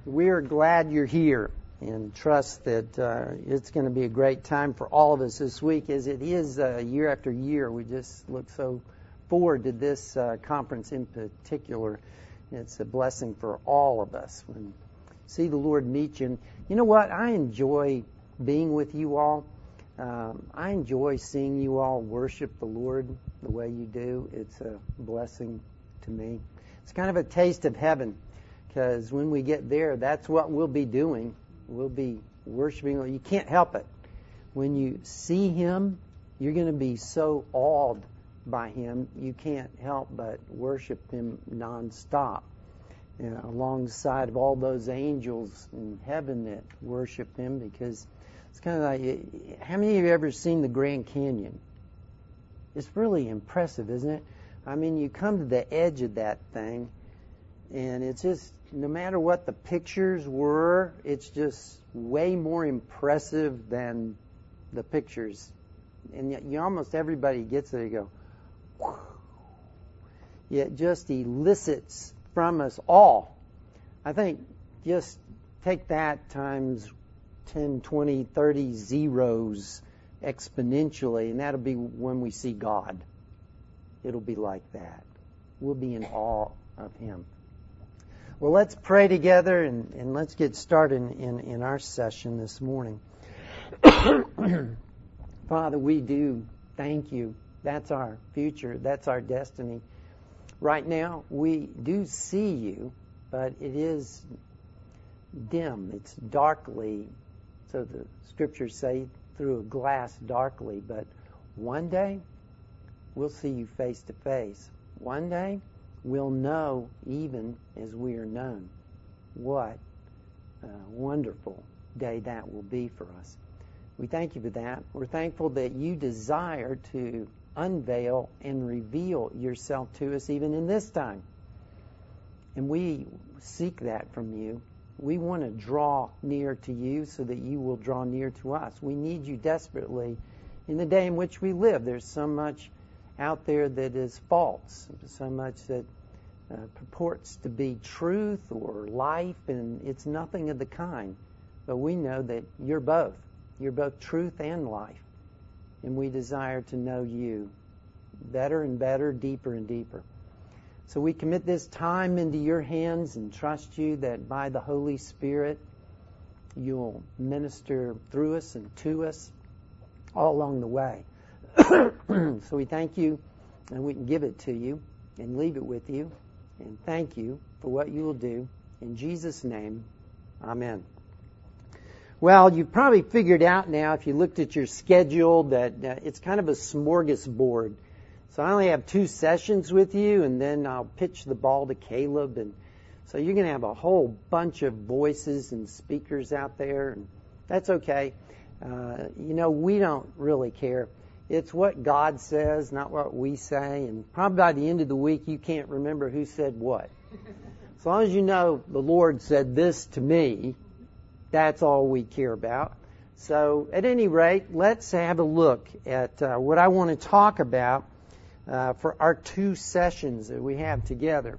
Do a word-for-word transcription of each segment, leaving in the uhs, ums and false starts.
We're glad you're here and trust that uh, it's going to be a great time for all of us this week, as it is uh, year after year. We just look so forward to this uh, conference in particular. It's a blessing for all of us when see the Lord meet you. And you know what? I enjoy being with you all. Um, I enjoy seeing you all worship the Lord the way you do. It's a blessing to me. It's kind of a taste of heaven, because when we get there, that's what we'll be doing. We'll be worshiping. You can't help it. When you see Him, you're going to be so awed by Him, you can't help but worship Him nonstop, you know, alongside of all those angels in heaven that worship Him, because it's kind of like, how many of you have ever seen the Grand Canyon? It's really impressive, isn't it? I mean, you come to the edge of that thing, and it's just, no matter what the pictures were, it's just way more impressive than the pictures. And yet, you almost everybody gets there, you go, whew. It just elicits from us all. I think just take that times ten, twenty, thirty zeros exponentially, and that'll be when we see God. It'll be like that. We'll be in awe of Him. Well, let's pray together, and, and let's get started in, in, in our session this morning. Father, we do thank You. That's our future. That's our destiny. Right now, we do see You, but it is dim. It's darkly, so the Scriptures say, through a glass darkly. But one day, we'll see You face to face. One day, we'll know even as we are known. What a wonderful day that will be for us. We thank You for that. We're thankful that You desire to unveil and reveal Yourself to us even in this time. And we seek that from You. We want to draw near to You so that You will draw near to us. We need You desperately in the day in which we live. There's so much out there that is false, so much that uh, purports to be truth or life, and it's nothing of the kind. But we know that You're both. You're both truth and life. And we desire to know You better and better, deeper and deeper. So we commit this time into Your hands and trust You that by the Holy Spirit You'll minister through us and to us all along the way. So we thank You, and we can give it to You and leave it with You, and thank You for what You will do. In Jesus' name, amen. Well, you've probably figured out now, if you looked at your schedule, that uh, it's kind of a smorgasbord. So I only have two sessions with you, and then I'll pitch the ball to Caleb. And so you're going to have a whole bunch of voices and speakers out there, and that's okay. Uh, you know, we don't really care. It's what God says, not what we say. And probably by the end of the week, you can't remember who said what. As long as you know the Lord said this to me, that's all we care about. So at any rate, let's have a look at uh, what I want to talk about uh, for our two sessions that we have together.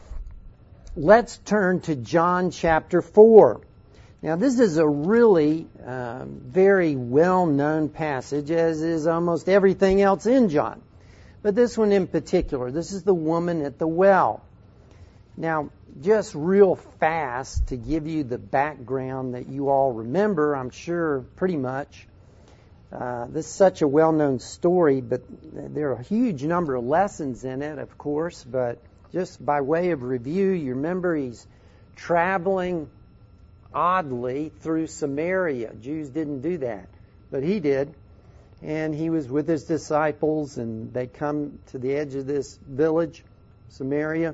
Let's turn to John chapter four. Now, this is a really um, very well-known passage, as is almost everything else in John. But this one in particular, this is the woman at the well. Now, just real fast to give you the background that you all remember, I'm sure pretty much. Uh, this is such a well-known story, but there are a huge number of lessons in it, of course. But just by way of review, you remember he's traveling oddly through Samaria. Jews didn't do that, but he did. And he was with his disciples, and they come to the edge of this village, Samaria.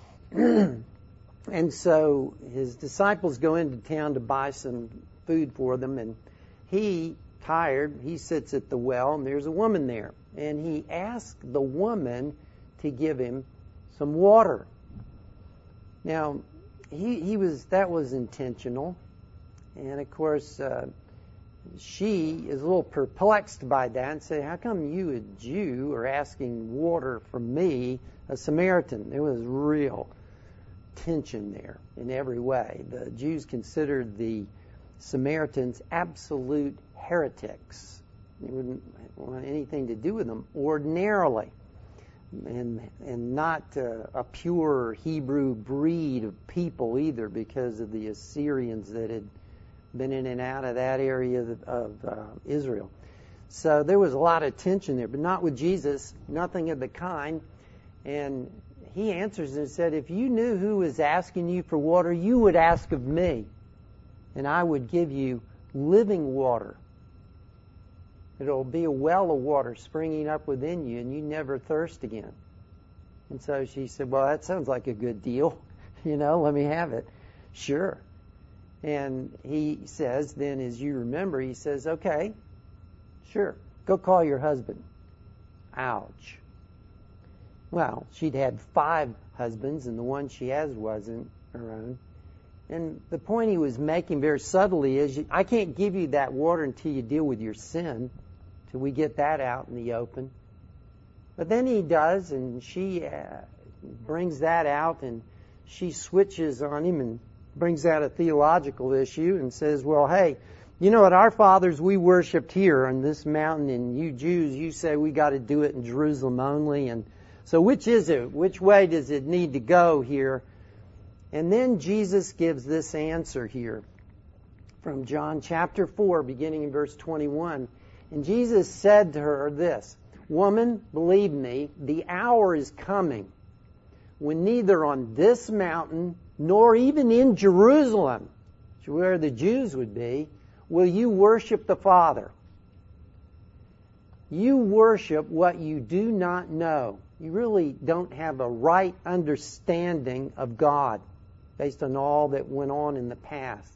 And so his disciples go into town to buy some food for them, and he, tired, he sits at the well, and there's a woman there. And he asks the woman to give him some water. Now, he, he was that was intentional. And, of course, uh, she is a little perplexed by that and said, how come you, a Jew, are asking water from me, a Samaritan? It was real tension there in every way. The Jews considered the Samaritans absolute heretics. They wouldn't want anything to do with them ordinarily, and and not uh, a pure Hebrew breed of people either, because of the Assyrians that had been in and out of that area of, of uh, Israel. So there was a lot of tension there, but not with Jesus, nothing of the kind. And he answers and said, if you knew who was asking you for water, you would ask of me, and I would give you living water. It'll be a well of water springing up within you, and you never thirst again. And so she said, well, that sounds like a good deal. You know, let me have it. Sure. And he says, then as you remember, he says, okay, sure, go call your husband. Ouch. Well, she'd had five husbands, and the one she has wasn't her own. And the point he was making very subtly is, I can't give you that water until you deal with your sin, till we get that out in the open. But then he does, and she uh, brings that out, and she switches on him and brings out a theological issue and says, well, hey, you know what, our fathers, we worshipped here on this mountain, and you Jews, you say we got to do it in Jerusalem only, and so which is it? Which way does it need to go here? And then Jesus gives this answer here from John chapter four, beginning in verse twenty-one. And Jesus said to her this, woman, believe me, the hour is coming when neither on this mountain nor even in Jerusalem, where the Jews would be, will you worship the Father. You worship what you do not know. You really don't have a right understanding of God based on all that went on in the past.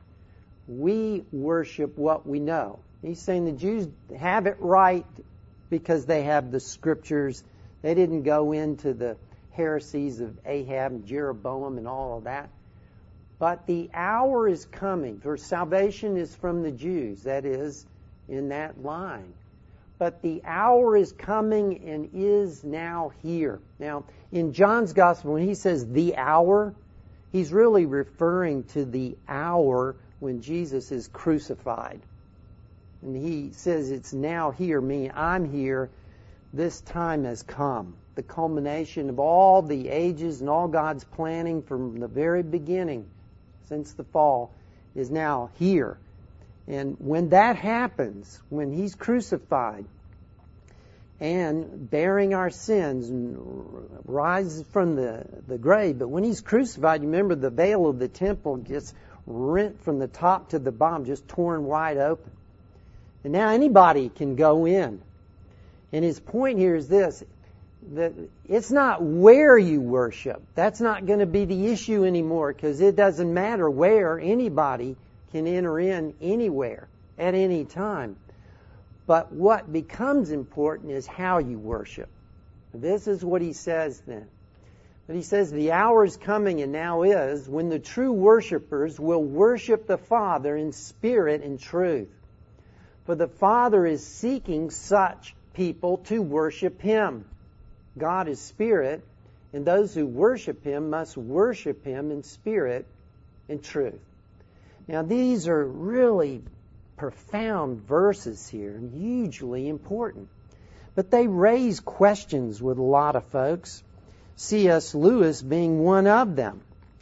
We worship what we know. He's saying the Jews have it right because they have the Scriptures. They didn't go into the heresies of Ahab and Jeroboam and all of that. But the hour is coming, for salvation is from the Jews, that is, in that line. But the hour is coming and is now here. Now, in John's Gospel, when he says the hour, he's really referring to the hour when Jesus is crucified. And he says it's now here, meaning I'm here, this time has come. The culmination of all the ages and all God's planning from the very beginning, since the fall, is now here. And when that happens, when He's crucified and bearing our sins and rises from the, the grave, but when He's crucified, you remember the veil of the temple gets rent from the top to the bottom, just torn wide open. And now anybody can go in. And his point here is this, that it's not where you worship. That's not going to be the issue anymore, because it doesn't matter where. Anybody can enter in anywhere at any time. But what becomes important is how you worship. This is what he says then. But he says the hour is coming, and now is, when the true worshipers will worship the Father in spirit and truth. For the Father is seeking such people to worship Him. God is spirit, and those who worship Him must worship Him in spirit and truth. Now, these are really profound verses here and hugely important. But they raise questions with a lot of folks, C S Lewis being one of them.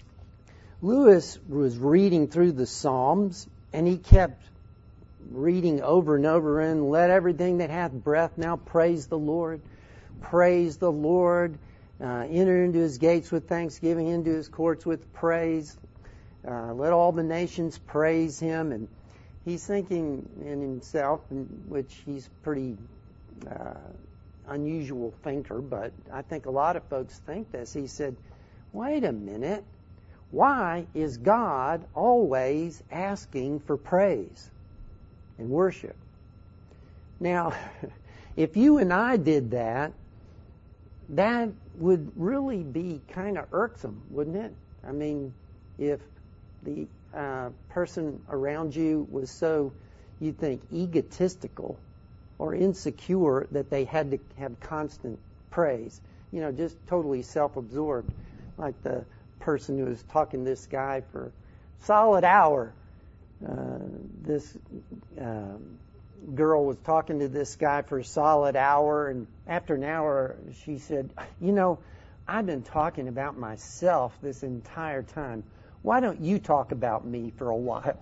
Lewis was reading through the Psalms, and he kept reading over and over and let everything that hath breath now praise the Lord. Praise the Lord. Uh, enter into His gates with thanksgiving, into His courts with praise. Uh, let all the nations praise Him. And he's thinking in himself, which he's pretty uh, unusual thinker, but I think a lot of folks think this. He said, wait a minute. Why is God always asking for praise and worship? Now, if you and I did that, that would really be kind of irksome, wouldn't it? I mean, if the uh, person around you was so, you think, egotistical or insecure that they had to have constant praise, you know, just totally self-absorbed, like the person who was talking to this guy for a solid hour. Uh, this um, girl was talking to this guy for a solid hour, and after an hour, she said, you know, I've been talking about myself this entire time. Why don't you talk about me for a while?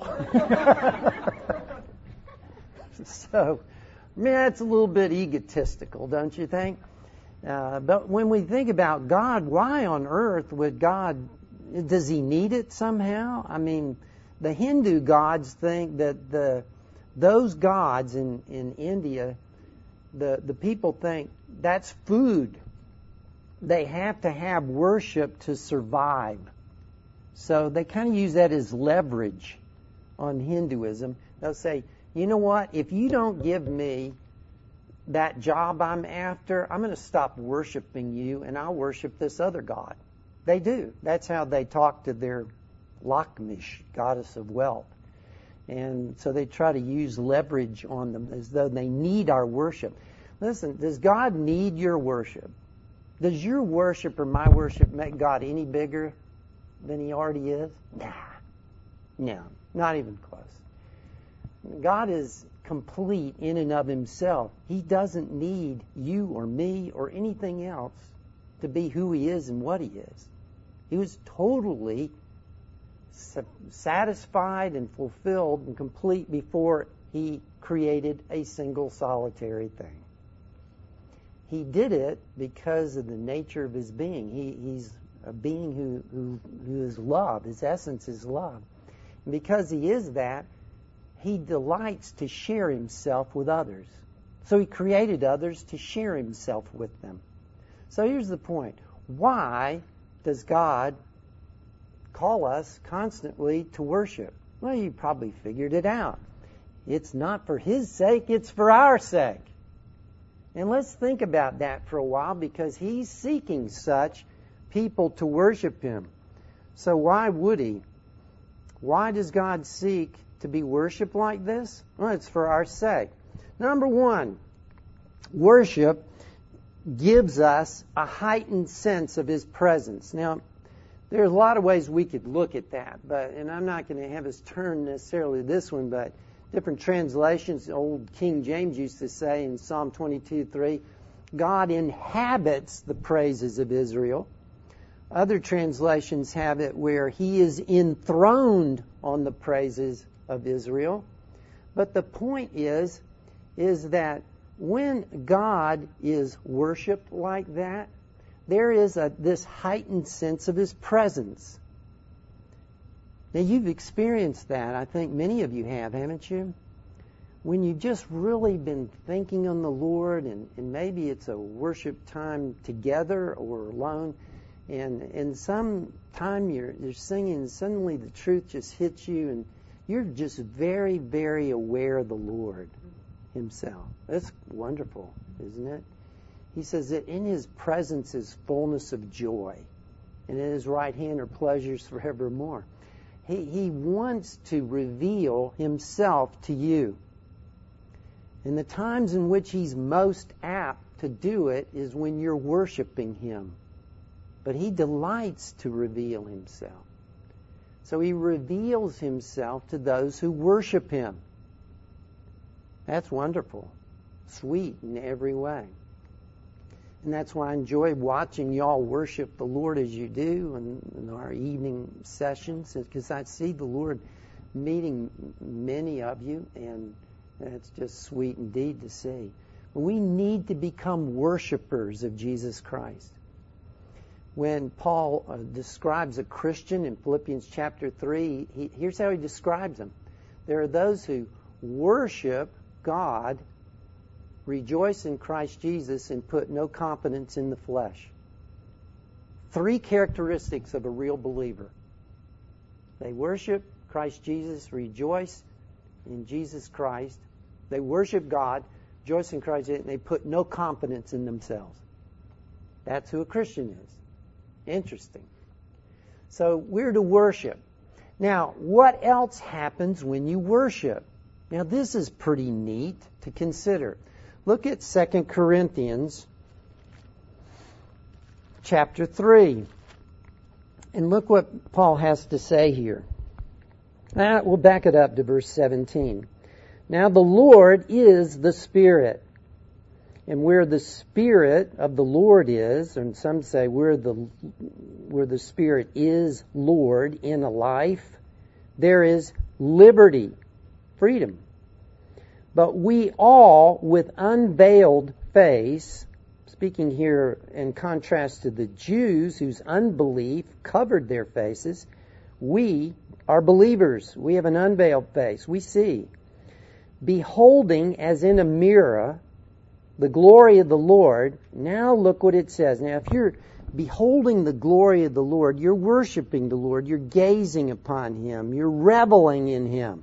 So, man, it's a little bit egotistical, don't you think? Uh, but when we think about God, why on earth would God, does he need it somehow? I mean, the Hindu gods think that the those gods in, in India, the, the people think that's food. They have to have worship to survive. So they kind of use that as leverage on Hinduism. They'll say, you know what, if you don't give me that job I'm after, I'm going to stop worshiping you and I'll worship this other god. They do. That's how they talk to their Lakshmi, goddess of wealth. And so they try to use leverage on them as though they need our worship. Listen, does God need your worship? Does your worship or my worship make God any bigger than he already is? Nah. No, not even close. God is complete in and of himself. He doesn't need you or me or anything else to be who he is and what he is. He was totally satisfied and fulfilled and complete before he created a single solitary thing. He did it because of the nature of his being. He, he's a being who, who, who is love. His essence is love. And because he is that, he delights to share himself with others. So he created others to share himself with them. So here's the point. Why does God call us constantly to worship? Well, you probably figured it out. It's not for his sake, it's for our sake. And let's think about that for a while, because he's seeking such people to worship him. So why would he? Why does God seek to be worshipped like this? Well, it's for our sake. Number one, worship gives us a heightened sense of his presence. Now, there's a lot of ways we could look at that, but and I'm not going to have us turn necessarily to this one, but different translations. Old King James used to say in Psalm twenty-two three, God inhabits the praises of Israel. Other translations have it where he is enthroned on the praises of Israel. But the point is, is that when God is worshipped like that, there is a, this heightened sense of his presence. Now, you've experienced that. I think many of you have, haven't you? When you've just really been thinking on the Lord, and, and maybe it's a worship time together or alone, and and some time you're, you're singing, and suddenly the truth just hits you, and you're just very, very aware of the Lord himself. That's wonderful, isn't it? He says that in his presence is fullness of joy, and in his right hand are pleasures forevermore. He, he wants to reveal himself to you. And the times in which he's most apt to do it is when you're worshiping him. But he delights to reveal himself. So he reveals himself to those who worship him. That's wonderful. Sweet in every way. And that's why I enjoy watching y'all worship the Lord as you do in, in our evening sessions, because I see the Lord meeting many of you, and it's just sweet indeed to see. We need to become worshipers of Jesus Christ. When Paul uh, describes a Christian in Philippians chapter three, he, here's how he describes them. There are those who worship God, rejoice in Christ Jesus, and put no confidence in the flesh. Three characteristics of a real believer. They worship Christ Jesus, rejoice in Jesus Christ. They worship God, rejoice in Christ Jesus, and they put no confidence in themselves. That's who a Christian is. Interesting. So we're to worship. Now, what else happens when you worship? Now, this is pretty neat to consider. Look at Second Corinthians chapter three. And look what Paul has to say here. Uh, we'll back it up to verse seventeen. Now the Lord is the Spirit. And where the Spirit of the Lord is, and some say where the where the Spirit is Lord in a life, there is liberty, freedom. But we all, with unveiled face, speaking here in contrast to the Jews whose unbelief covered their faces, we are believers. We have an unveiled face. We see. Beholding as in a mirror the glory of the Lord. Now look what it says. Now if you're beholding the glory of the Lord, you're worshiping the Lord. You're gazing upon Him. You're reveling in Him.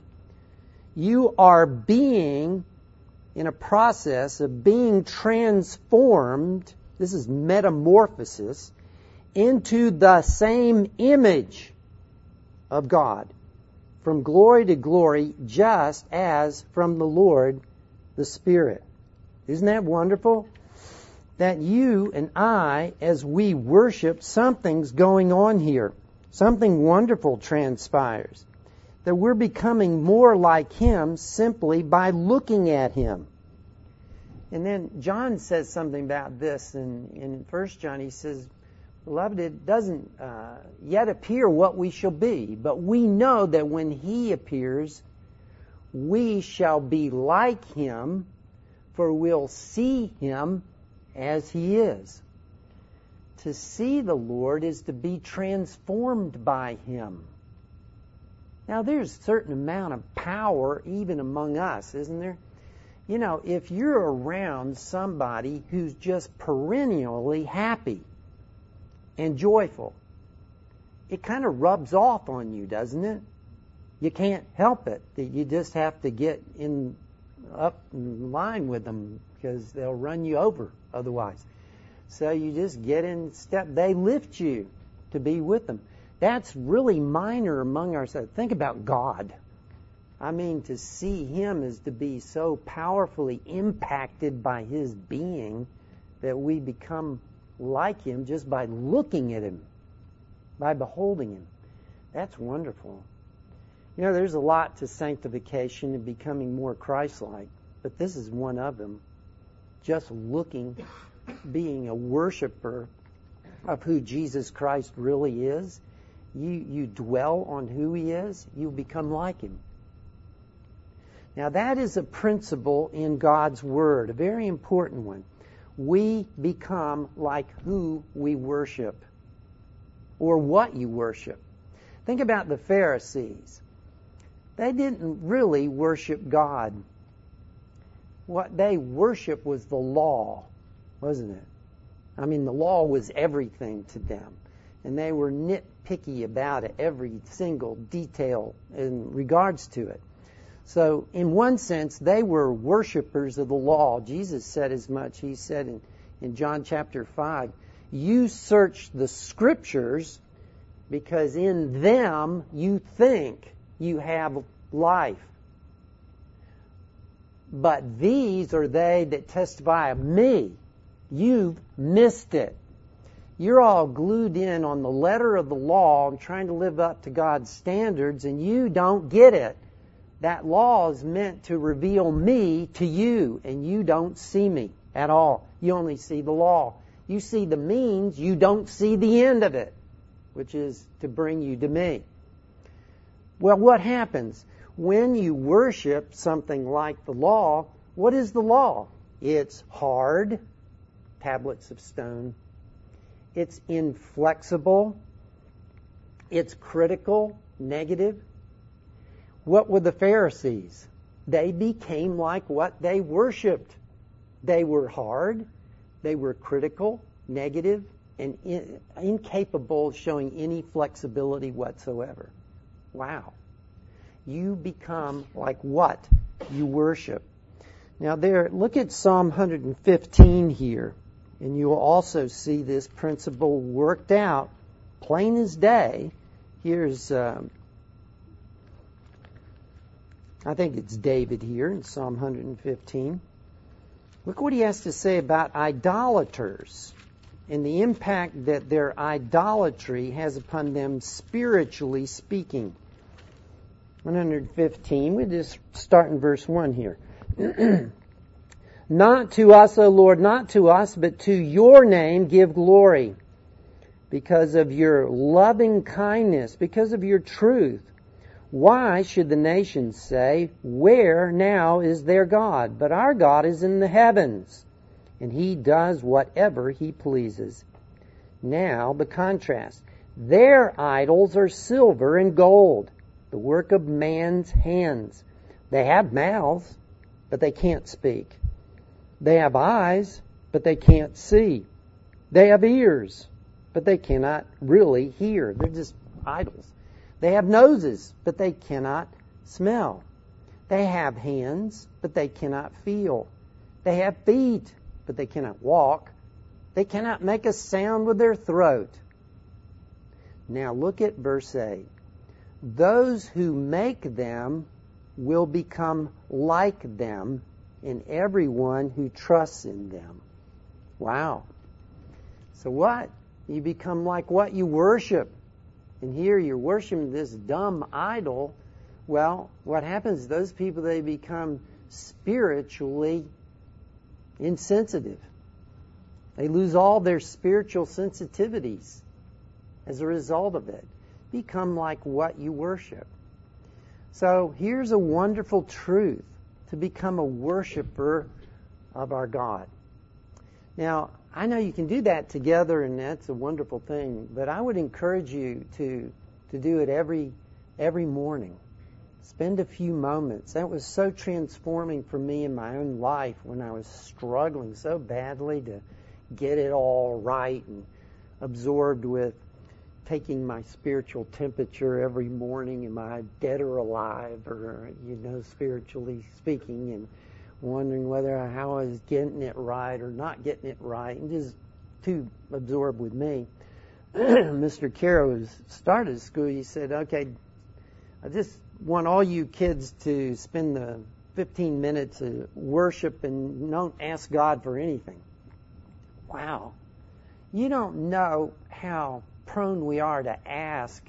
You are being in a process of being transformed. This is metamorphosis into the same image of God, from glory to glory, just as from the Lord the Spirit. Isn't that wonderful? That you and I, as we worship, something's going on here. Something wonderful transpires. That we're becoming more like Him simply by looking at Him. And then John says something about this in, in First John. He says, Beloved, it doesn't uh, yet appear what we shall be, but we know that when He appears, we shall be like Him, for we'll see Him as He is. To see the Lord is to be transformed by Him. Now, there's a certain amount of power even among us, isn't there? You know, if you're around somebody who's just perennially happy and joyful, it kind of rubs off on you, doesn't it? You can't help it. You just have to get in up in line with them because they'll run you over otherwise. So you just get in step. They lift you to be with them. That's really minor among ourselves. Think about God. I mean, to see Him is to be so powerfully impacted by His being that we become like Him just by looking at Him, by beholding Him. That's wonderful. You know, there's a lot to sanctification and becoming more Christ-like, but this is one of them. Just looking, being a worshiper of who Jesus Christ really is. You, you dwell on who He is, you become like Him. Now that is a principle in God's Word, a very important one. We become like who we worship, or what you worship. Think about the Pharisees. They didn't really worship God. What they worshiped was the law, wasn't it? I mean, the law was everything to them. And they were nitpicky about it, every single detail in regards to it. So, in one sense, they were worshipers of the law. Jesus said as much. He said in, in John chapter five, you search the Scriptures because in them you think you have life. But these are they that testify of me. You've missed it. You're all glued in on the letter of the law and trying to live up to God's standards, and you don't get it. That law is meant to reveal me to you, and you don't see me at all. You only see the law. You see the means, you don't see the end of it, which is to bring you to me. Well, what happens? When you worship something like the law, what is the law? It's hard, tablets of stone. It's inflexible. It's critical, negative. What were the Pharisees? They became like what they worshipped. They were hard, they were critical, negative, and in, incapable of showing any flexibility whatsoever. Wow. You become like what you worship. Now there, look at Psalm one fifteen here, and you will also see this principle worked out plain as day. Here's, um, I think it's David here in Psalm one fifteen. Look what he has to say about idolaters. and the impact that their idolatry has upon them spiritually speaking. one fifteen, we just start in verse one here. Not to us, O Lord, not to us, but to your name give glory, because of your loving kindness, because of your truth. Why should the nations say, where now is their God? But our God is in the heavens, and He does whatever He pleases. Now, the contrast. Their idols are silver and gold, the work of man's hands. They have mouths, but they can't speak. They have eyes, but they can't see. They have ears, but they cannot really hear. They're just idols. They have noses, but they cannot smell. They have hands, but they cannot feel. They have feet, but they cannot walk. They cannot make a sound with their throat. Now look at verse eight. Those who make them will become like them, and everyone who trusts in them. Wow. So what? You become like what you worship. And here you're worshiping this dumb idol. Well, what happens? Those people, they become spiritually insensitive. They lose all their spiritual sensitivities as a result of it. Become like what you worship. So here's a wonderful truth, to become a worshiper of our God. Now, I know you can do that together, and that's a wonderful thing, but I would encourage you to to do it every every morning. Spend a few moments. That was so transforming for me in my own life when I was struggling so badly to get it all right and absorbed with taking my spiritual temperature every morning. Am I dead or alive, or, you know, spiritually speaking, and wondering whether how I was getting it right or not getting it right, and just too absorbed with me. Mister Caro started school. He said, okay, I just want all you kids to spend the fifteen minutes of worship and don't ask God for anything. Wow. You don't know how prone we are to ask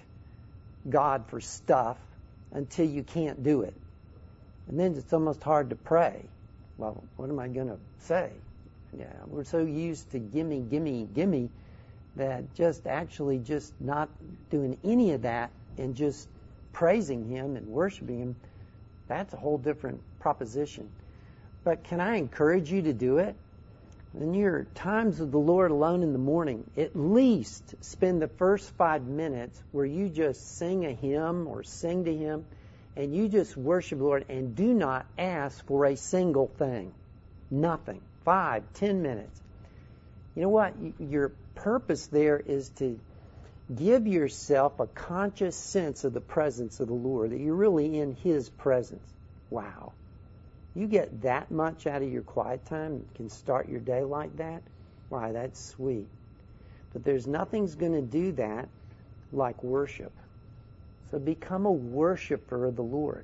God for stuff until you can't do it. And then it's almost hard to pray. Well, what am I going to say? Yeah, we're so used to gimme, gimme, gimme that just actually just not doing any of that and just praising Him and worshiping Him, that's a whole different proposition. But can I encourage you to do it? In your times with the Lord alone in the morning, at least spend the first five minutes where you just sing a hymn or sing to Him, and you just worship the Lord and do not ask for a single thing. Nothing. Five, ten minutes. You know what? Your purpose there is to give yourself a conscious sense of the presence of the Lord, that you're really in His presence. Wow. You get that much out of your quiet time and can start your day like that? Why, that's sweet. But there's nothing's going to do that like worship. So become a worshiper of the Lord.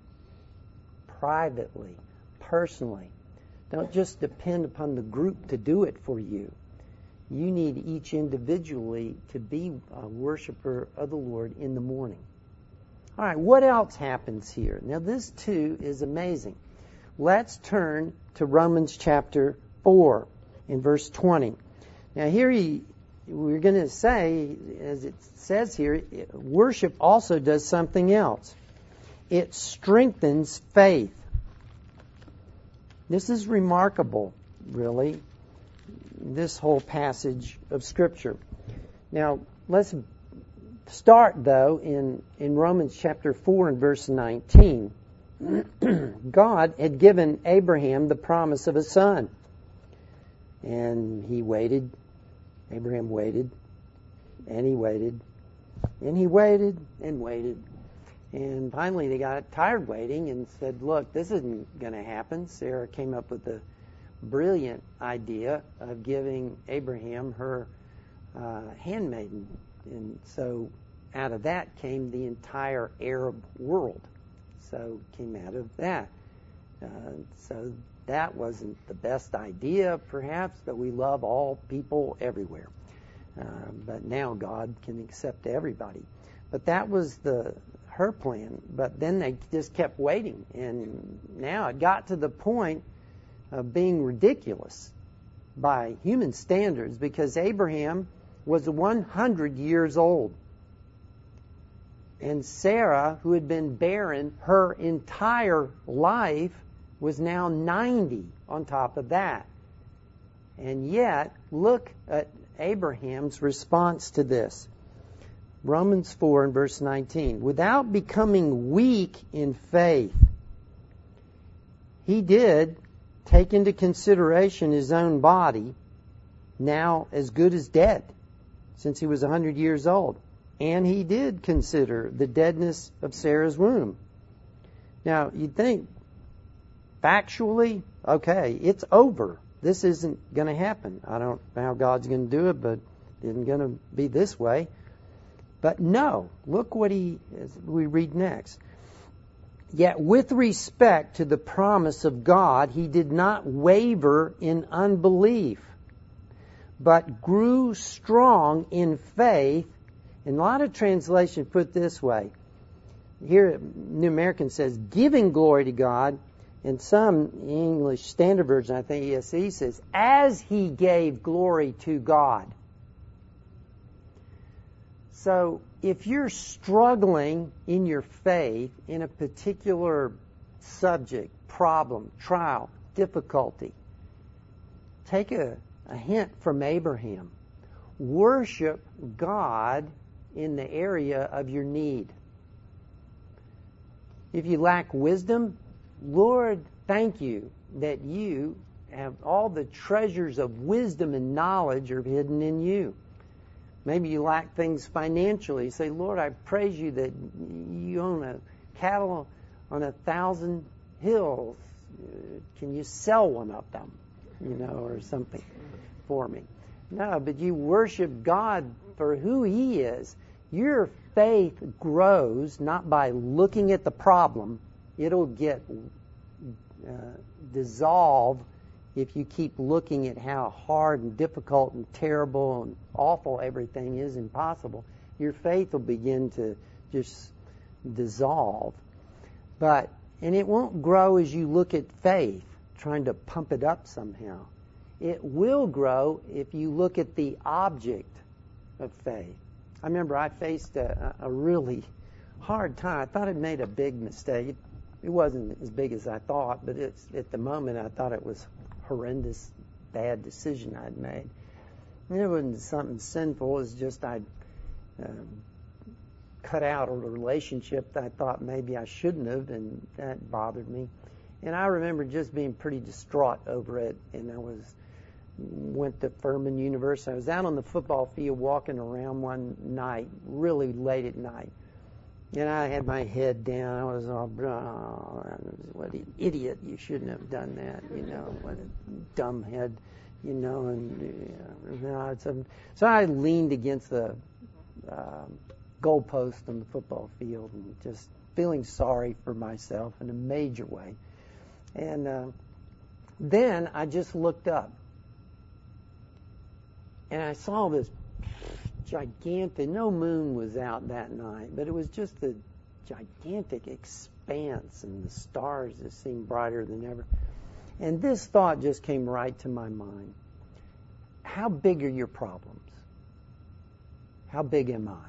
Privately, personally. Don't just depend upon the group to do it for you. You need each individually to be a worshiper of the Lord in the morning. All right, what else happens here? Now this too is amazing. Let's turn to Romans chapter four in verse twenty. Now here he, we're going to say, as it says here, worship also does something else. It strengthens faith. This is remarkable, really, this whole passage of Scripture. Now, let's start, though, in, in Romans chapter four and verse nineteen. God had given Abraham the promise of a son. And he waited. Abraham waited. And he waited. And he waited and waited. And finally they got tired waiting and said, look, this isn't going to happen. Sarah came up with the brilliant idea of giving Abraham her uh, handmaiden. And so out of that came the entire Arab world. So came out of that. Uh, so that wasn't the best idea, perhaps, but we love all people everywhere. Uh, but now God can accept everybody. But that was the her plan. But then they just kept waiting, and now it got to the point of being ridiculous by human standards, because Abraham was one hundred years old. And Sarah, who had been barren her entire life, was now ninety on top of that. And yet, look at Abraham's response to this. Romans four and verse nineteen. Without becoming weak in faith, he did take into consideration his own body, now as good as dead, since he was one hundred years old. And he did consider the deadness of Sarah's womb. Now, you'd think, factually, okay, it's over. This isn't going to happen. I don't know how God's going to do it, but it isn't going to be this way. But no, look what he, we read next. Yet with respect to the promise of God, he did not waver in unbelief, but grew strong in faith. And a lot of translations put it this way. Here, New American says, giving glory to God. And some English Standard Version, I think E S V, says, as he gave glory to God. So if you're struggling in your faith in a particular subject, problem, trial, difficulty, take a, a hint from Abraham. Worship God in the area of your need. If you lack wisdom, Lord, thank you that you have all the treasures of wisdom and knowledge are hidden in you. Maybe you lack things financially. Say, Lord, I praise you that you own a cattle on a thousand hills. Can you sell one of them? You know, or something for me. No, but you worship God for who He is. Your faith grows not by looking at the problem. It'll get uh, dissolved if you keep looking at how hard and difficult and terrible and awful everything is, impossible. Your faith will begin to just dissolve. But, and it won't grow as you look at faith, trying to pump it up somehow. It will grow if you look at the object of faith. I remember I faced a, a really hard time. I thought I'd made a big mistake. It wasn't as big as I thought, but it's, at the moment I thought it was horrendous, bad decision I'd made. And it wasn't something sinful. It was just I'd um, cut out a relationship that I thought maybe I shouldn't have, and that bothered me. And I remember just being pretty distraught over it, and I was went to Furman University. I was out on the football field walking around one night, really late at night. And I had my head down. I was all, oh, what an idiot. You shouldn't have done that. You know, what a dumbhead, you know. And you know, it's a, so I leaned against the uh, goalpost on the football field and just feeling sorry for myself in a major way. And uh, then I just looked up. And I saw this gigantic, no moon was out that night, but it was just a gigantic expanse, and the stars just seemed brighter than ever. And this thought just came right to my mind. How big are your problems? How big am I?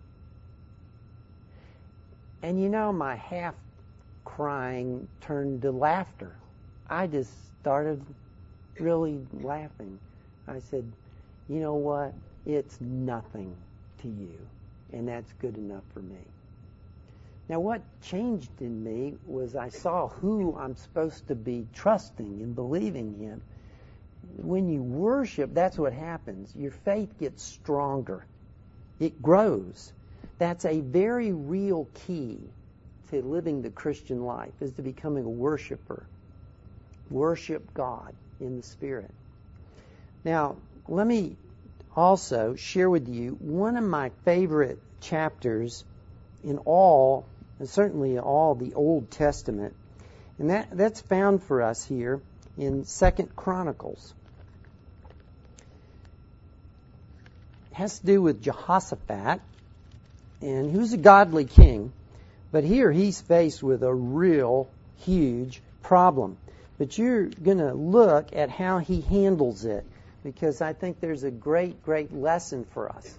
And you know, my half crying turned to laughter. I just started really laughing. I said, you know what? It's nothing to you, and that's good enough for me. Now, what changed in me was I saw who I'm supposed to be trusting and believing in. When you worship, that's what happens. Your faith gets stronger. It grows. That's a very real key to living the Christian life, is to becoming a worshiper. Worship God in the Spirit. Now, let me also share with you one of my favorite chapters in all, and certainly all the Old Testament. And that, that's found for us here in Second Chronicles. has to do with Jehoshaphat, and he was a godly king, but here he's faced with a real huge problem. But you're going to look at how he handles it, because I think there's a great, great lesson for us.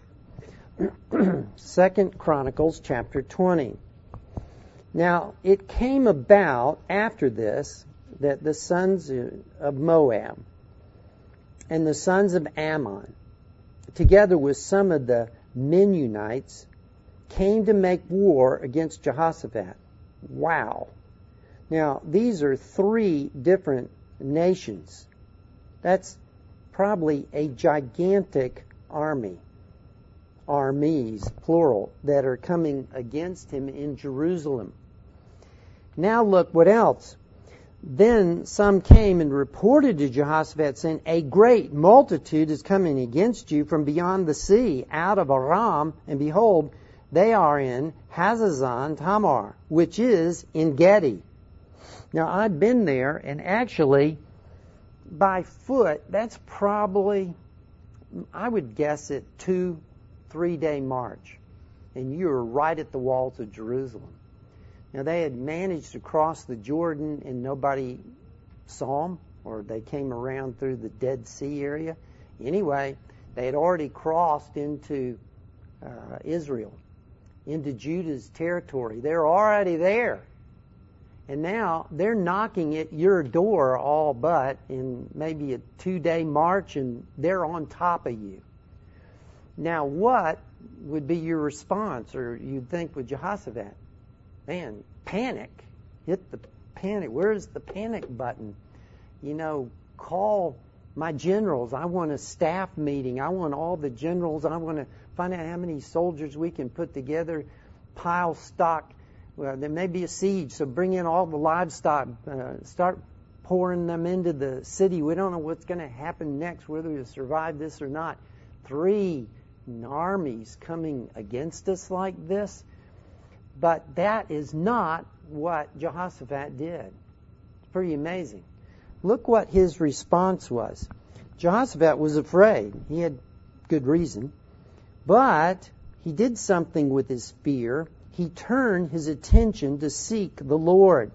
Second Chronicles chapter twenty. Now, it came about after this that the sons of Moab and the sons of Ammon, together with some of the Mennonites, came to make war against Jehoshaphat. Wow. Now, these are three different nations. That's probably a gigantic army. Armies, plural, that are coming against him in Jerusalem. Now look what else. Then some came and reported to Jehoshaphat, saying, a great multitude is coming against you from beyond the sea, out of Aram, and behold, they are in Hazazon Tamar, which is in Gedi. Now, I've been there, and actually, by foot, that's probably, I would guess it, two, three-day march. And you're right at the walls of Jerusalem. Now, they had managed to cross the Jordan, and nobody saw them, or they came around through the Dead Sea area. Anyway, they had already crossed into uh, Israel, into Judah's territory. They're already there. And now they're knocking at your door all but in maybe a two-day march, and they're on top of you. Now, what would be your response, or you'd think with Jehoshaphat? Man, panic. Hit the panic. Where's the panic button? You know, call my generals. I want a staff meeting. I want all the generals. I want to find out how many soldiers we can put together, pile stock. Well, there may be a siege, so bring in all the livestock. Uh, start pouring them into the city. We don't know what's going to happen next, whether we survive this or not. Three armies coming against us like this. But that is not what Jehoshaphat did. It's pretty amazing. Look what his response was. Jehoshaphat was afraid. He had good reason. But he did something with his fear. He turned his attention to seek the Lord.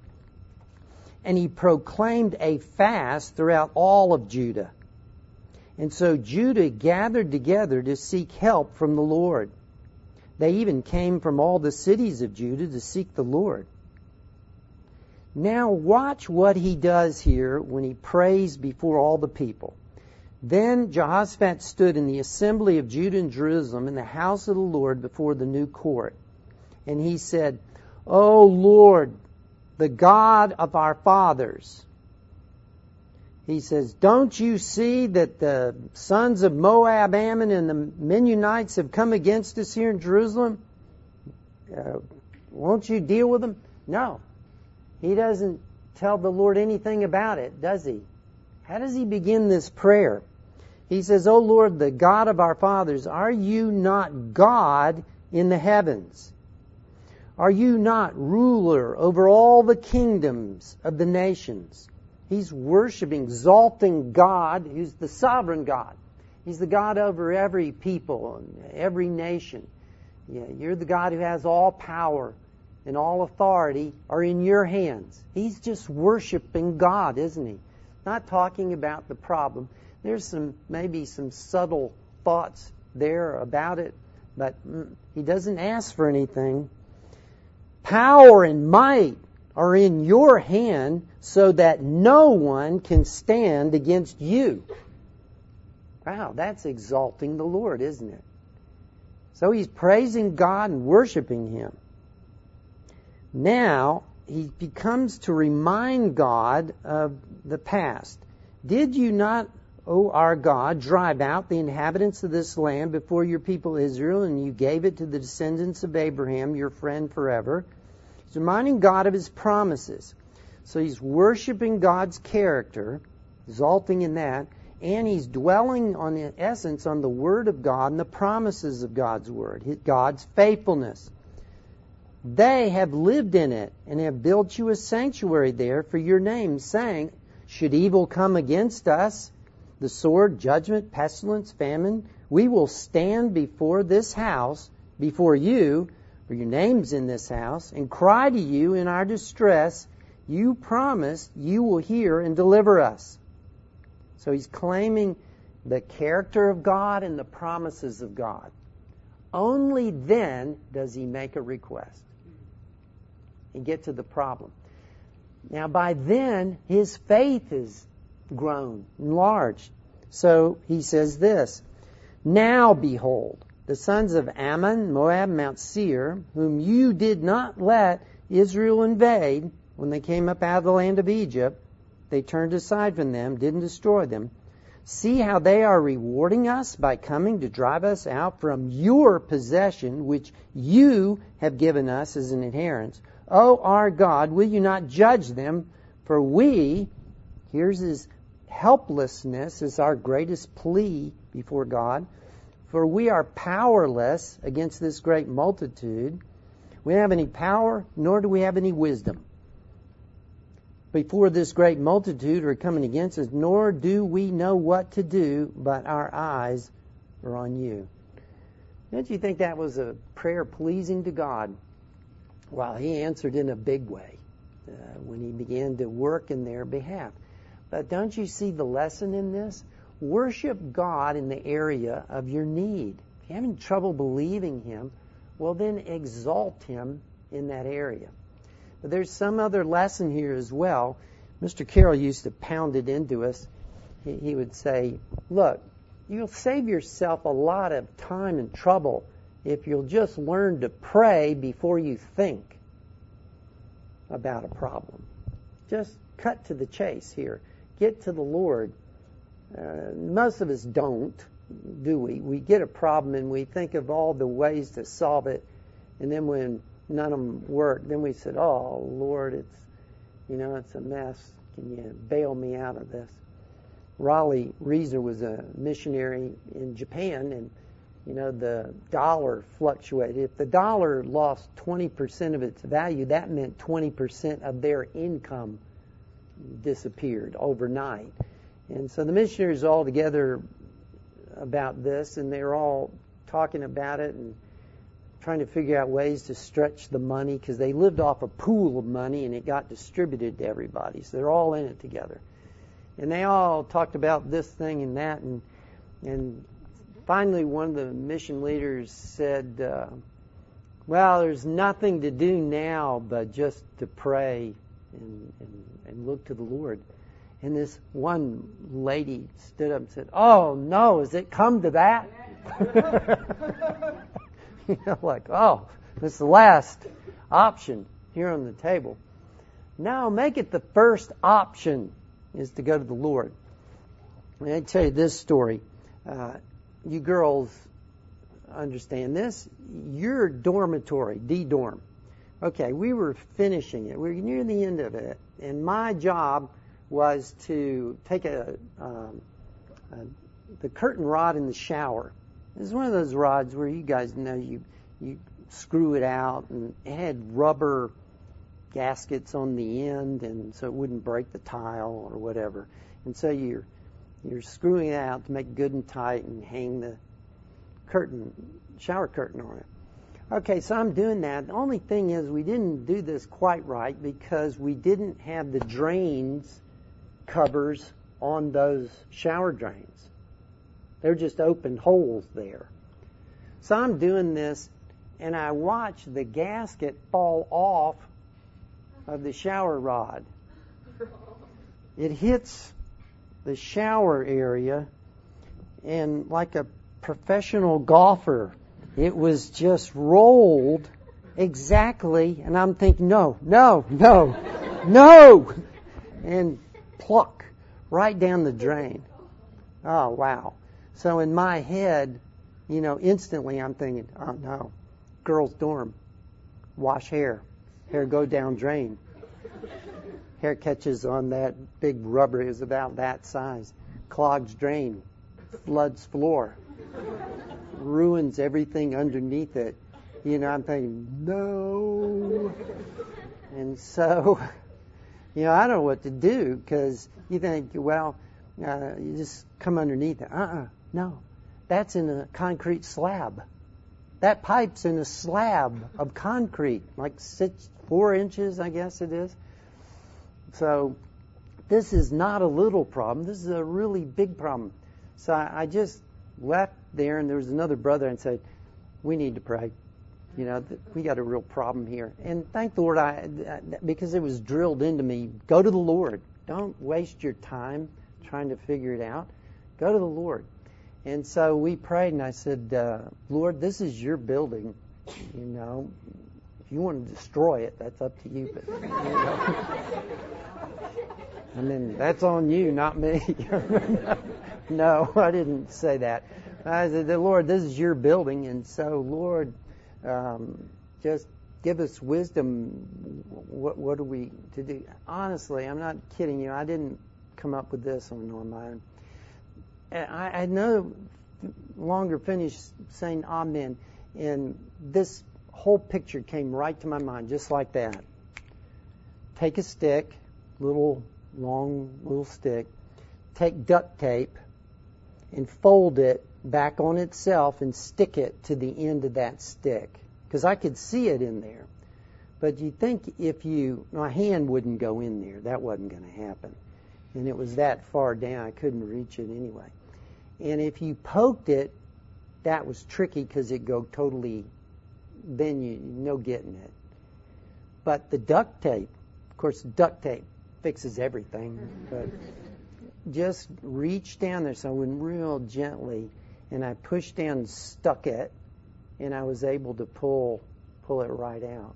And he proclaimed a fast throughout all of Judah. And so Judah gathered together to seek help from the Lord. They even came from all the cities of Judah to seek the Lord. Now watch what he does here when he prays before all the people. Then Jehoshaphat stood in the assembly of Judah and Jerusalem in the house of the Lord before the new court. And he said, O Lord, the God of our fathers. He says, don't you see that the sons of Moab, Ammon, and the Mennonites have come against us here in Jerusalem? Uh, won't you deal with them? No. He doesn't tell the Lord anything about it, does he? How does he begin this prayer? He says, O Lord, the God of our fathers, are you not God in the heavens? Are you not ruler over all the kingdoms of the nations? He's worshiping, exalting God, who's the sovereign God. He's the God over every people and every nation. Yeah, you're the God who has all power and all authority are in your hands. He's just worshiping God, isn't he? Not talking about the problem. There's some maybe some subtle thoughts there about it, but he doesn't ask for anything. Power and might are in your hand so that no one can stand against you. Wow, that's exalting the Lord, isn't it? So he's praising God and worshiping him. Now he becomes to remind God of the past. Did you not, O our God, drive out the inhabitants of this land before your people Israel, and you gave it to the descendants of Abraham, your friend forever? He's reminding God of his promises. So he's worshiping God's character, exalting in that, and he's dwelling on, in essence, on the Word of God and the promises of God's Word, God's faithfulness. They have lived in it and have built you a sanctuary there for your name, saying, should evil come against us, the sword, judgment, pestilence, famine, We will stand before this house, before you, for your name's in this house, and cry to you in our distress. You promised you will hear and deliver us. So he's claiming the character of God and the promises of God. Only then does he make a request and get to the problem. Now, by then, his faith is grown, enlarged. So he says this, now behold, the sons of Ammon, Moab, Mount Seir, whom you did not let Israel invade when they came up out of the land of Egypt, they turned aside from them, didn't destroy them. See how they are rewarding us by coming to drive us out from your possession, which you have given us as an inheritance. O our God, will you not judge them? For we, here's his helplessness is our greatest plea before God. For we are powerless against this great multitude. We don't have any power, nor do we have any wisdom before this great multitude are coming against us, nor do we know what to do, but our eyes are on you. Don't you think that was a prayer pleasing to God? Well, he answered in a big way uh, when he began to work in their behalf. But don't you see the lesson in this? Worship God in the area of your need. If you're having trouble believing him, well then exalt him in that area. But there's some other lesson here as well. Mister Carroll used to pound it into us. He, he would say, look, you'll save yourself a lot of time and trouble if you'll just learn to pray before you think about a problem. Just cut to the chase here. Get to the Lord. Uh, most of us don't, do we? We get a problem and we think of all the ways to solve it, and then when none of them work, then we said, oh, Lord, it's, you know, it's a mess. Can you bail me out of this? Raleigh Reeser was a missionary in Japan, and you know, the dollar fluctuated. If the dollar lost twenty percent of its value, that meant twenty percent of their income disappeared overnight. And so the missionaries all together about this, and they were all talking about it and trying to figure out ways to stretch the money, because they lived off a pool of money and it got distributed to everybody. So they're all in it together. And they all talked about this thing and that, and and finally, one of the mission leaders said, uh, well, there's nothing to do now but just to pray and, and, and look to the Lord. And this one lady stood up and said, oh, no, has it come to that? You know, like, oh, this is the last option here on the table. Now, make it the first option is to go to the Lord. And I tell you this story. Uh, You girls understand this. Your dormitory, D-dorm. Okay, we were finishing it. We were near the end of it. And my job was to take a, um, a the curtain rod in the shower. This is one of those rods where you guys know you, you screw it out, and it had rubber gaskets on the end, and so it wouldn't break the tile or whatever. And so you're You're screwing it out to make it good and tight and hang the curtain, shower curtain on it. Okay, so I'm doing that. The only thing is we didn't do this quite right because we didn't have the drains covers on those shower drains. They're just open holes there. So I'm doing this, and I watch the gasket fall off of the shower rod. It hits the shower area, and like a professional golfer, it was just rolled exactly, and I'm thinking, no, no, no, no, and pluck right down the drain. Oh, wow. So in my head, you know, instantly I'm thinking, oh no, girls' dorm, wash hair, hair go down drain. Hair catches on that big rubber, is about that size. Clogs drain, floods floor, ruins everything underneath it. You know, I'm thinking, no. And so, you know, I don't know what to do, because you think, well, uh, you just come underneath it. Uh-uh, no. That's in a concrete slab. That pipe's in a slab of concrete, like six, four inches, I guess it is. So this is not a little problem. This is a really big problem. So I, I just left there, and there was another brother, and said, we need to pray. You know, we got a real problem here. And thank the Lord, I, because it was drilled into me, go to the Lord. Don't waste your time trying to figure it out. Go to the Lord. And so we prayed, and I said, uh, Lord, this is your building. You know, if you want to destroy it, that's up to you. But, you know. I mean, that's on you, not me. No, I didn't say that. I said, Lord, this is your building, and so, Lord, um, just give us wisdom. What, what are we to do? Honestly, I'm not kidding you. I didn't come up with this on my own. I, I no longer finished saying amen, and this whole picture came right to my mind, just like that. Take a stick, little, long, little stick, take duct tape, and fold it back on itself and stick it to the end of that stick. Because I could see it in there. But you think if you, my hand wouldn't go in there. That wasn't going to happen. And it was that far down, I couldn't reach it anyway. And if you poked it, that was tricky because it go totally, then you, no getting it. But the duct tape, of course, duct tape fixes everything. But just reach down there. So I went real gently, and I pushed down and stuck it, and I was able to pull pull it right out.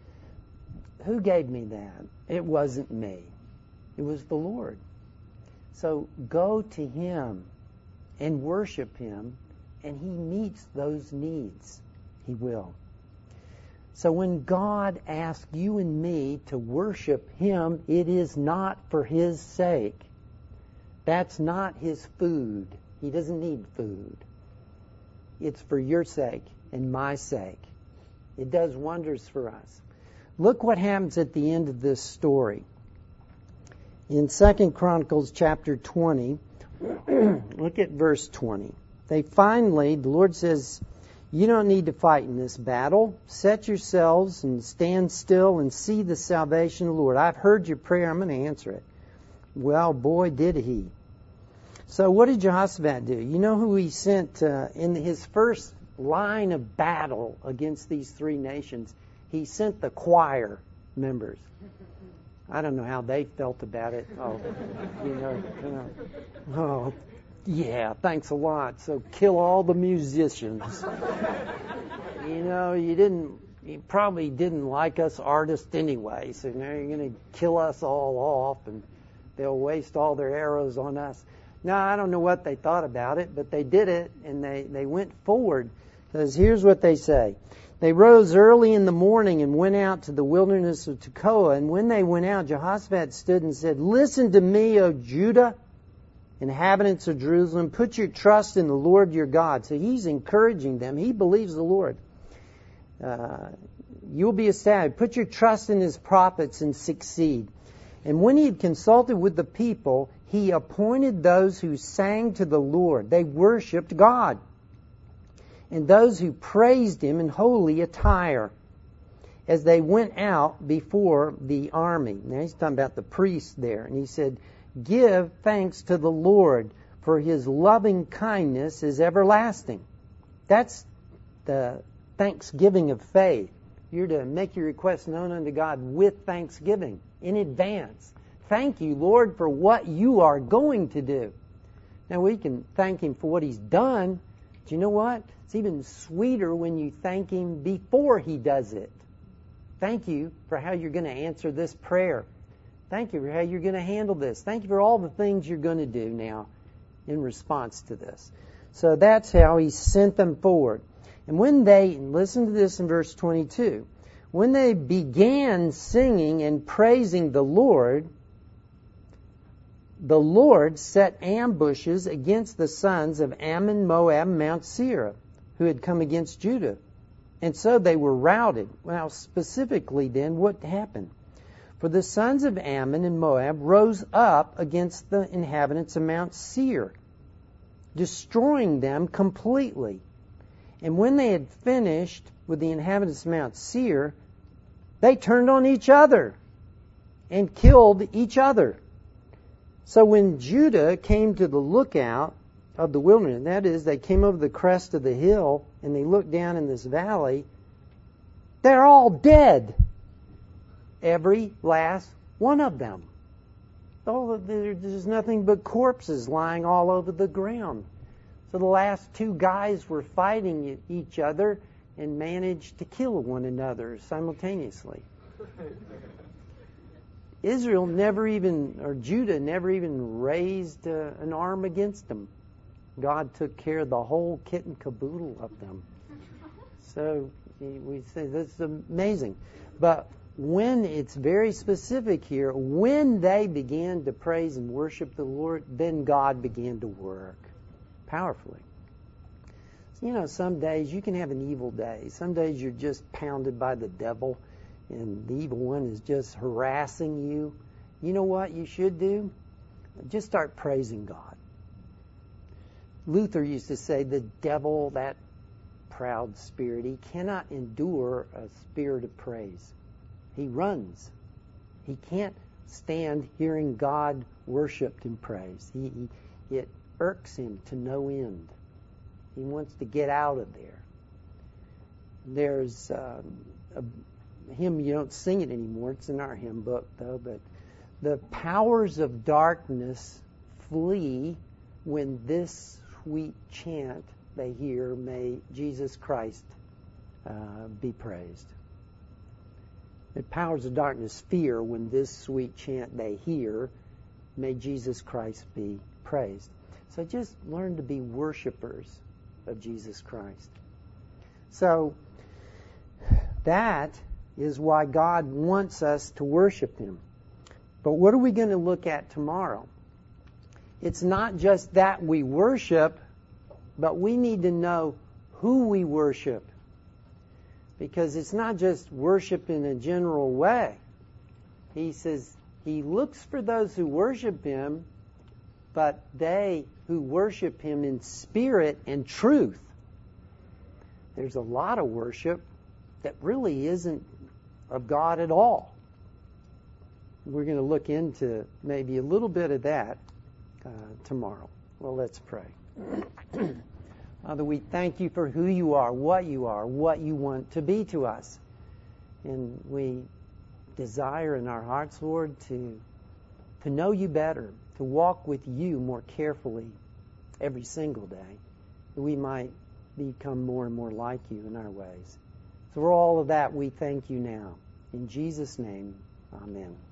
Who gave me that? It wasn't me. It was the Lord. So go to Him and worship Him, and He meets those needs. He will. So when God asks you and me to worship Him, it is not for His sake. That's not His food. He doesn't need food. It's for your sake and my sake. It does wonders for us. Look what happens at the end of this story. In Second Chronicles chapter twenty, look at verse twenty. They finally, the Lord says, you don't need to fight in this battle. Set yourselves and stand still and see the salvation of the Lord. I've heard your prayer. I'm going to answer it. Well, boy, did he. So what did Jehoshaphat do? You know who he sent uh, in his first line of battle against these three nations? He sent the choir members. I don't know how they felt about it. Oh, you know, you know, oh, yeah, thanks a lot. So kill all the musicians. You know, you didn't, you probably didn't like us artists anyway, so now you're going to kill us all off, and they'll waste all their arrows on us. Now, I don't know what they thought about it, but they did it, and they, they went forward. Because here's what they say. They rose early in the morning and went out to the wilderness of Tekoa. And when they went out, Jehoshaphat stood and said, listen to me, O Judah, inhabitants of Jerusalem. Put your trust in the Lord your God. So he's encouraging them. He believes the Lord. Uh, you'll be established. Put your trust in His prophets and succeed. And when he had consulted with the people, he appointed those who sang to the Lord. They worshipped God. And those who praised Him in holy attire as they went out before the army. Now he's talking about the priests there. And he said, give thanks to the Lord, for His loving kindness is everlasting. That's the thanksgiving of faith. You're to make your requests known unto God with thanksgiving in advance. Thank you, Lord, for what you are going to do. Now, we can thank Him for what He's done. Do you know what? It's even sweeter when you thank Him before He does it. Thank you for how you're going to answer this prayer. Thank you for how you're going to handle this. Thank you for all the things you're going to do now in response to this. So that's how He sent them forward. And when they, and listen to this in verse twenty-two, when they began singing and praising the Lord, the Lord set ambushes against the sons of Ammon, Moab, and Mount Seir, who had come against Judah. And so they were routed. Well, specifically then, what happened? For the sons of Ammon and Moab rose up against the inhabitants of Mount Seir, destroying them completely. And when they had finished with the inhabitants of Mount Seir, they turned on each other and killed each other. So when Judah came to the lookout of the wilderness, that is, they came over the crest of the hill and they looked down in this valley, they're all dead. Every last one of them. Oh, there's nothing but corpses lying all over the ground. So the last two guys were fighting each other and managed to kill one another simultaneously. Israel never even, or Judah never even raised uh, an arm against them. God took care of the whole kit and caboodle of them. So we say that's amazing. But when it's very specific here, when they began to praise and worship the Lord, then God began to work powerfully. So, you know, some days you can have an evil day. Some days you're just pounded by the devil and the evil one is just harassing you. You know what you should do? Just start praising God. Luther used to say the devil, that proud spirit, he cannot endure a spirit of praise. He runs. He can't stand hearing God worshipped and praised. He, he, it irks him to no end. He wants to get out of there. There's um, a hymn, you don't sing it anymore. It's in our hymn book, though. But the powers of darkness flee when this sweet chant they hear, may Jesus Christ uh, be praised. The powers of darkness fear when this sweet chant they hear, may Jesus Christ be praised. So just learn to be worshipers of Jesus Christ. So that is why God wants us to worship Him. But what are we going to look at tomorrow? It's not just that we worship, but we need to know who we worship. Because it's not just worship in a general way. He says He looks for those who worship Him, but they who worship Him in spirit and truth. There's a lot of worship that really isn't of God at all. We're going to look into maybe a little bit of that uh, tomorrow. Well, let's pray. Father, we thank You for who You are, what You are, what You want to be to us. And we desire in our hearts, Lord, to, to know You better, to walk with You more carefully every single day, that we might become more and more like You in our ways. So for all of that, we thank You now. In Jesus' name, amen.